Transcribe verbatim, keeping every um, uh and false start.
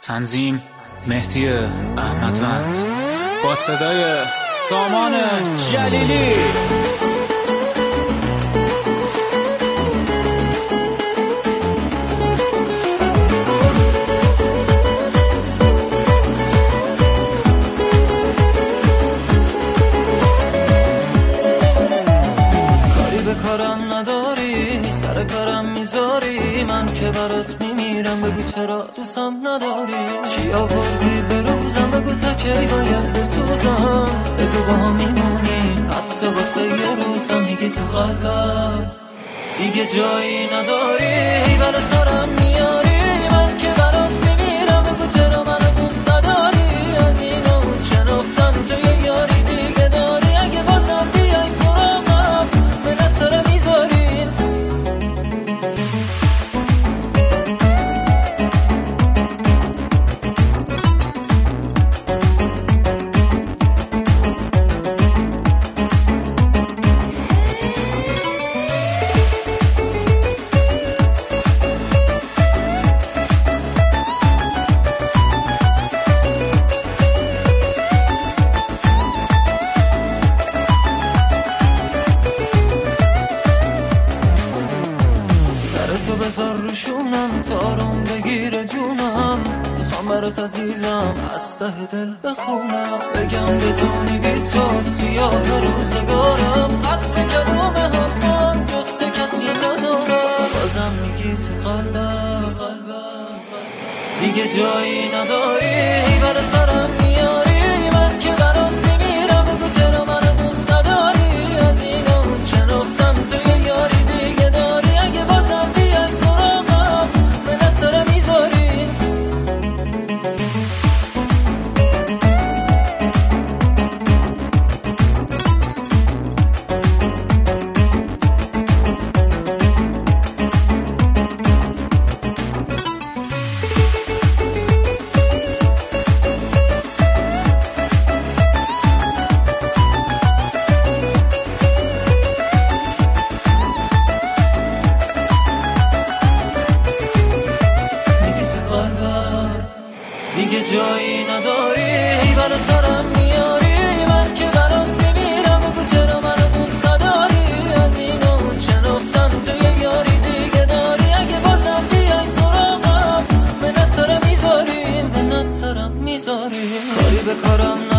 تنظیم مهدی احمدوند با صدای سامان جلیلی. کاری به کارم نداری، سر کارم میذاری، من که برات میمیرم، بگو چرا دوستم نداری. چی آوردی به روزم، بگو تا کی باید بسوزم، بگو با هم میمونی حتی واسه یه روزم. دیگه تو قلبم دیگه جایی نداری، برا سرم میاری، من که برات میمیرم، بگو چرا منو دوست نداری. از این اون شنفتم تو یه یاری دیگه داری، اگه بازم بیای سراغم منت سرم میذاری. تو بذار روشونم تا آروم بگیره جونم، میخوام برات عزیزم از ته دل بخونم، بگم بدونی بی تو سیاه روزگارم، ختم کلام حرفان جز کسی ندارم. بازم میگی تو قلبم دیگه جایی نداری، برا سرم میاری، من که برات میمیرم، بگو چرا منو دوست نداری. از این اون شنفتم تو یه یاری دیگه داری، اگه بازم بیای سراغم منت سرم میذاری. دیگه جایی نداری، برا سرم میاری، من که برات میمیرم، بگو چرا منو دوست نداری. از این اون شنفتم تو یه یاری دیگه داری، اگه بازم بیای سراغم منت سرم میذاری، منت سرم میذاری. کاری به کارم